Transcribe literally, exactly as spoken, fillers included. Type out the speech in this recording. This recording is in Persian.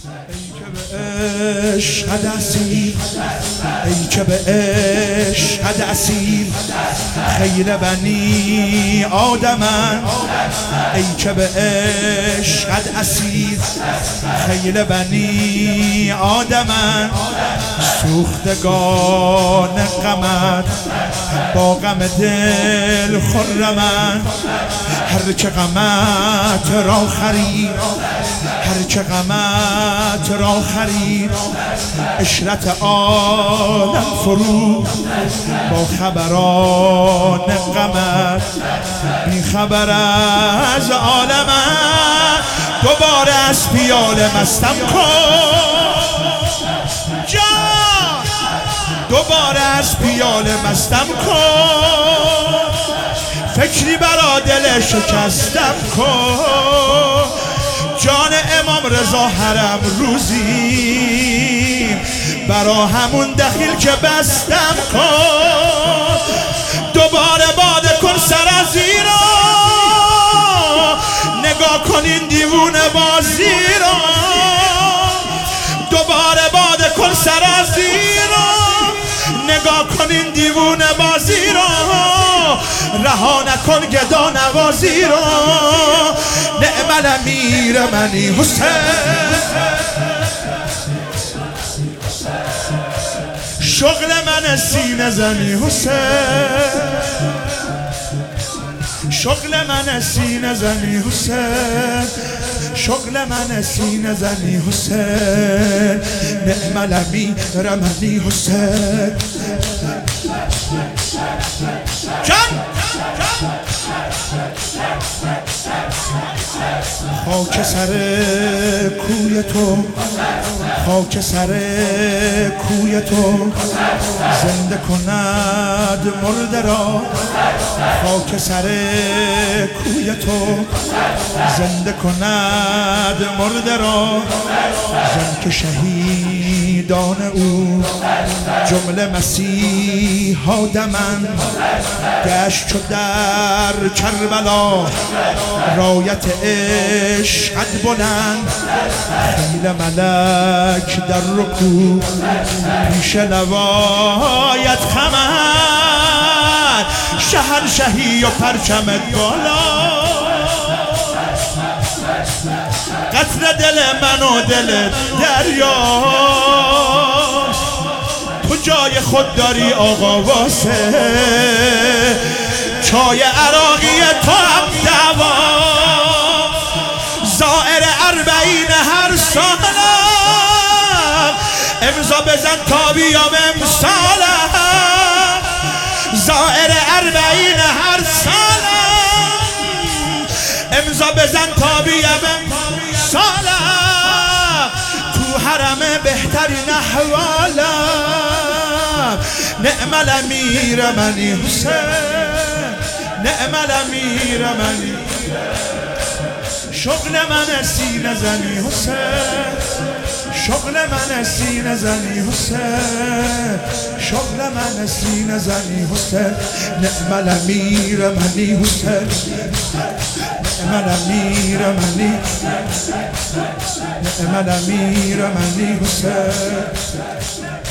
عشقت اصیل، ای که به عشقت اصیل، خیل بنی آدمن. ای که به عشقت اصیل، خیل بنی آدمن. سوختگان غمت با غم دل خرمن. هر چه غمت را خرید، هر چه غمت را خرید، عشرت عالم فرو با خبران غمت. بی خبر از عالمت، دوباره از پیاله مستم کن جان، دوباره از پیاله مستم کن. فکری برا دل شکستم کن. جان امام رضا حرم روزی برا همون دخیل که بستم کن. دوباره باده کن سر از ایران، نگاه کن این دیوونه بازی را. دوباره باده کن سر از ایران، نگاه کن این دیوونه بازی را. رها نکن گدا نوازی را. نعم الامیر منی حسین، شغل من سینه زنی حسین، شغل من سینه زنی حسین، شغل من سینه زنی حسین. نعم الامیر منی حسین. جان خاک سر کوی تو، خاک سر کوی تو، زنده کند مرده را. خاک سر کوی تو، زنده کند مرده را. زن که شهیدان او جمله مسیحا دمن. گشت چو در کربلا رایت عشقت بلند. خیل ملک در رکوع پیش لوایت خمر. شهنشهی و پرچمت بالا، قطر دل من و دل دریا. تو جای خود داری آقا واسه، چای عراقی تو هم دوا. زائر اربعین هر سالم، امضا بزن تا بیام امسالم. زائر اربعین هر سالم، امضا بزن تا بیام امسالم. تو حرم بهترین احوالم. نعم الامیر منی حسین، نعم الامیر منی. شغل من سینه زنی حسین، شغل من سینه زنی حسین، شغل من سینه زنی حسین. نعم الامیر منی حسین، نعم الامیر منی، نعم الامیر منی حسین.